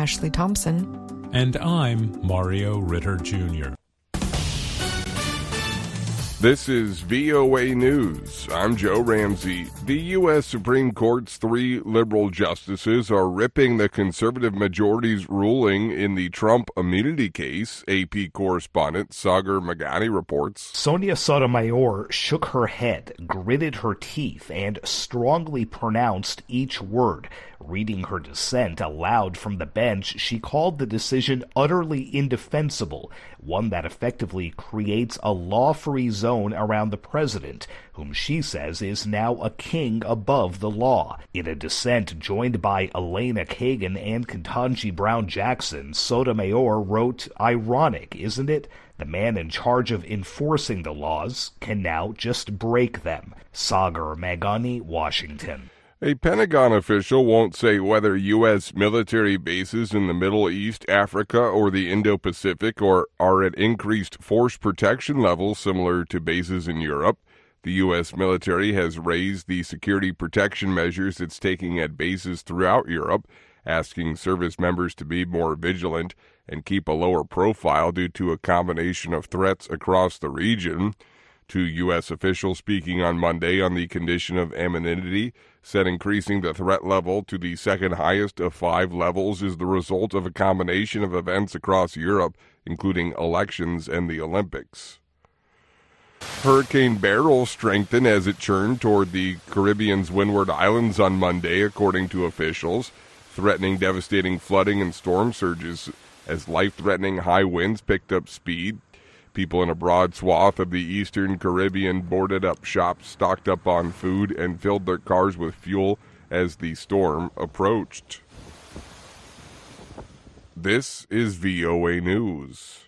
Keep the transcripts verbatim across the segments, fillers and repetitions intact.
Ashley Thompson. And I'm Mario Ritter Junior This is V O A News. I'm Joe Ramsey. The U S Supreme Court's three liberal justices are ripping the conservative majority's ruling in the Trump immunity case, A P correspondent Sagar Meghani reports. Sonia Sotomayor shook her head, gritted her teeth, and strongly pronounced each word. Reading her dissent aloud from the bench, she called the decision utterly indefensible, one that effectively creates a law-free zone around the president, whom she says is now a king above the law. In a dissent joined by Elena Kagan and Ketanji Brown Jackson, Sotomayor wrote, "Ironic, isn't it? The man in charge of enforcing the laws can now just break them." Sagar Meghani, Washington. A Pentagon official won't say whether U S military bases in the Middle East, Africa, or the Indo-Pacific or are at increased force protection levels similar to bases in Europe. The U S military has raised the security protection measures it's taking at bases throughout Europe, asking service members to be more vigilant and keep a lower profile due to a combination of threats across the region. Two U S officials speaking on Monday on the condition of anonymity said increasing the threat level to the second highest of five levels is the result of a combination of events across Europe, including elections and the Olympics. Hurricane Beryl strengthened as it churned toward the Caribbean's Windward Islands on Monday, according to officials, threatening devastating flooding and storm surges as life-threatening high winds picked up speed. People in a broad swath of the eastern Caribbean boarded up shops, stocked up on food, and filled their cars with fuel as the storm approached. This is V O A News.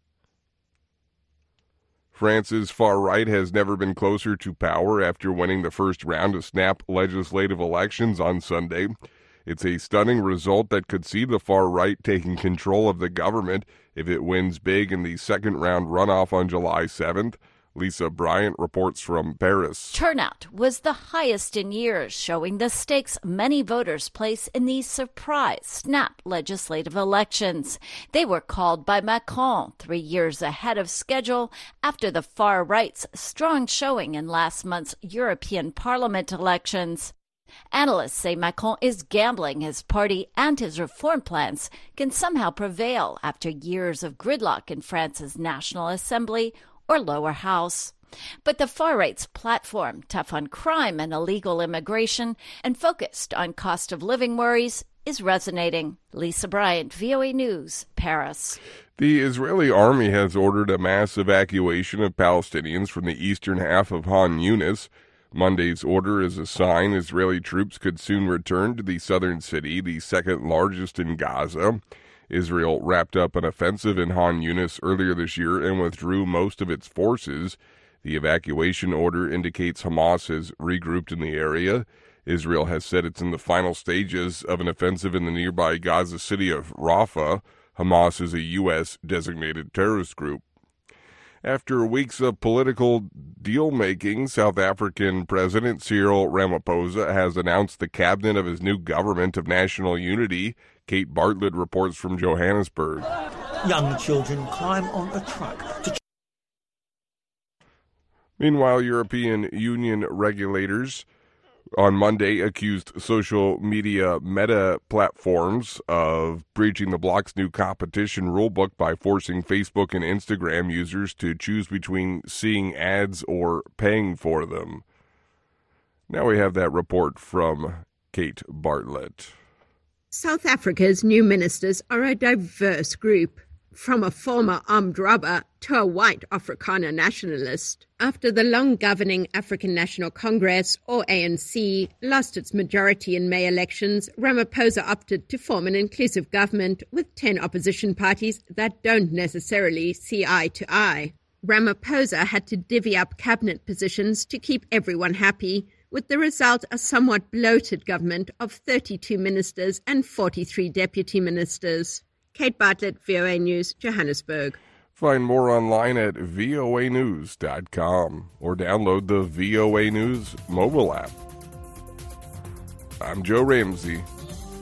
France's far right has never been closer to power after winning the first round of snap legislative elections on Sunday. It's a stunning result that could see the far right taking control of the government if it wins big in the second round runoff on July seventh. Lisa Bryant reports from Paris. Turnout was the highest in years, showing the stakes many voters place in these surprise snap legislative elections. They were called by Macron three years ahead of schedule after the far right's strong showing in last month's European Parliament elections. Analysts say Macron is gambling his party and his reform plans can somehow prevail after years of gridlock in France's National Assembly or lower house. But the far right's platform, tough on crime and illegal immigration and focused on cost of living worries, is resonating. Lisa Bryant, V O A News, Paris. The Israeli army has ordered a mass evacuation of Palestinians from the eastern half of Han Yunis. Monday's order is a sign Israeli troops could soon return to the southern city, the second largest in Gaza. Israel wrapped up an offensive in Han Yunis earlier this year and withdrew most of its forces. The evacuation order indicates Hamas has regrouped in the area. Israel has said it's in the final stages of an offensive in the nearby Gaza city of Rafah. Hamas is a U S-designated terrorist group. After weeks of political deal-making, South African President Cyril Ramaphosa has announced the cabinet of his new government of national unity. Kate Bartlett reports from Johannesburg. Young children climb on a truck to... Meanwhile, European Union regulators on Monday accused social media Meta platforms of breaching the bloc's new competition rulebook by forcing Facebook and Instagram users to choose between seeing ads or paying for them. Now we have that report from Kate Bartlett. South Africa's new ministers are a diverse group, from a former armed robber to a white Afrikaner nationalist. After the long-governing African National Congress, or A N C, lost its majority in May elections, Ramaphosa opted to form an inclusive government with ten opposition parties that don't necessarily see eye to eye. Ramaphosa had to divvy up cabinet positions to keep everyone happy, with the result a somewhat bloated government of thirty-two ministers and forty-three deputy ministers. Kate Bartlett, V O A News, Johannesburg. Find more online at V O A news dot com or download the V O A News mobile app. I'm Joe Ramsey.